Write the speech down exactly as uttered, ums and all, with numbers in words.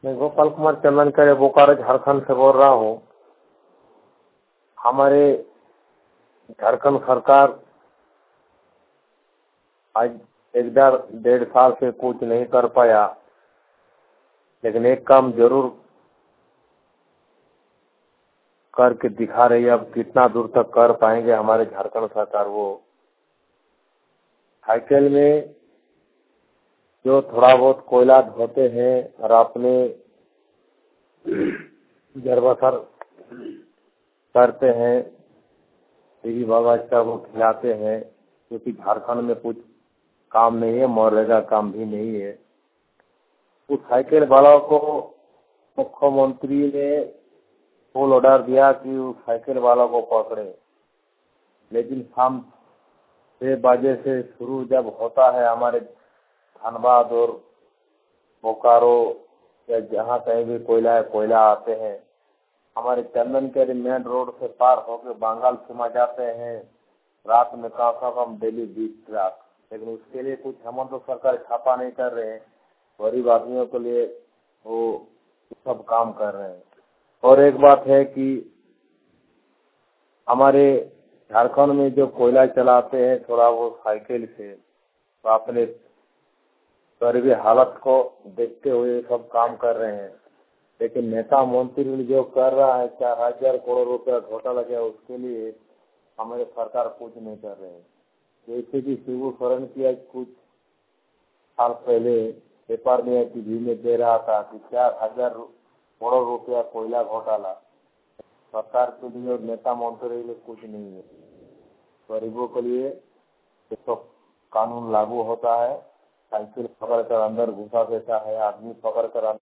मैं गोपाल कुमार चंदनकर बोकारो झारखंड से बोल रहा हूँ। हमारे झारखंड सरकार आज एक डेढ़ डेढ़ साल से कुछ नहीं कर पाया, लेकिन एक काम जरूर करके दिखा रही है। अब कितना दूर तक कर पाएंगे हमारे झारखंड सरकार। वो साइकिल में जो थोड़ा बहुत कोयला ढोते हैं और अपने जरबसर करते हैं, बीवी बाबा को खिलाते हैं, क्योंकि झारखंड में कुछ काम नहीं है, मनरेगा काम भी नहीं है। उस साइकिल वालों को मुख्यमंत्री ने फुल ऑर्डर दिया कि उस साइकिल वालों को पकड़े, लेकिन शाम छह बजे से शुरू जब होता है हमारे धनबाद और बोकारो या जहाँ कहीं भी कोयला कोयला आते हैं, हमारे चंदनकर मेन रोड से पार होकर बंगाल सीमा जाते हैं। रात में कम से कम डेली बीस ट्रक, लेकिन उसके लिए कुछ हम तो सरकार छापा नहीं कर रहे हैं। गरीब आदमियों के लिए वो सब काम कर रहे हैं। और एक बात है कि हमारे झारखंड में जो कोयला चलाते हैं थोड़ा वो साइकिल से, तो अपने गरीबी हालत को देखते हुए सब काम कर रहे हैं। लेकिन नेता मंत्री जो कर रहा है चार हजार करोड़ रुपया घोटाला किया, उसके लिए हमारे सरकार कुछ नहीं कर रहे हैं। जैसे कि शिबू सोरेन की कुछ साल पहले पेपर में टीवी में दे रहा था कि चार हजार करोड़ रुपया कोयला घोटाला, सरकार के लिए और नेता मंत्री के लिए कुछ नहीं है। गरीबों के लिए तो कानून लागू होता है, साइकिल पकड़ कर अंदर घुसा देता है, आदमी पकड़ कर